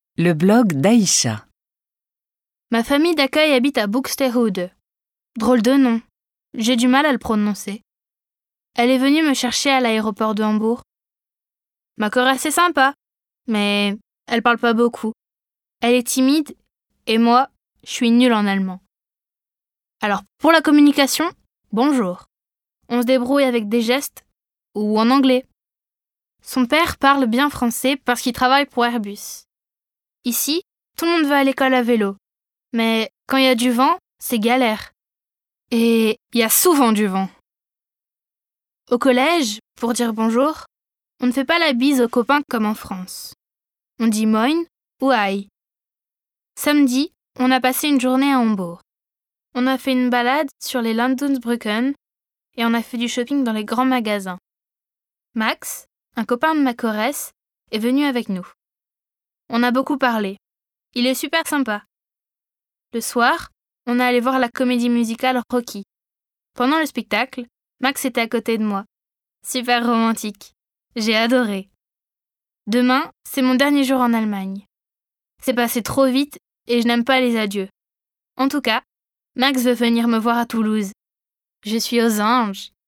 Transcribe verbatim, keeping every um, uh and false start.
Le blog d'Aïcha. Ma famille d'accueil habite à Buxtehude. Drôle de nom. J'ai du mal à le prononcer. Elle est venue me chercher à l'aéroport de Hambourg. Ma choresse est sympa, mais elle parle pas beaucoup. Elle est timide et moi, je suis nulle en allemand. Alors pour la communication, bonjour. On se débrouille avec des gestes ou en anglais. Son père parle bien français parce qu'il travaille pour Airbus. Ici, tout le monde va à l'école à vélo. Mais quand il y a du vent, c'est galère. Et il y a souvent du vent. Au collège, pour dire bonjour, on ne fait pas la bise aux copains comme en France. On dit moin ou aïe. Samedi, on a passé une journée à Hambourg. On a fait une balade sur les Landungsbrücken et on a fait du shopping dans les grands magasins. Max, un copain de ma choresse, est venu avec nous. On a beaucoup parlé. Il est super sympa. Le soir, on est allé voir la comédie musicale Rocky. Pendant le spectacle, Max était à côté de moi. Super romantique. J'ai adoré. Demain, c'est mon dernier jour en Allemagne. C'est passé trop vite et je n'aime pas les adieux. En tout cas, Max veut venir me voir à Toulouse. Je suis aux anges.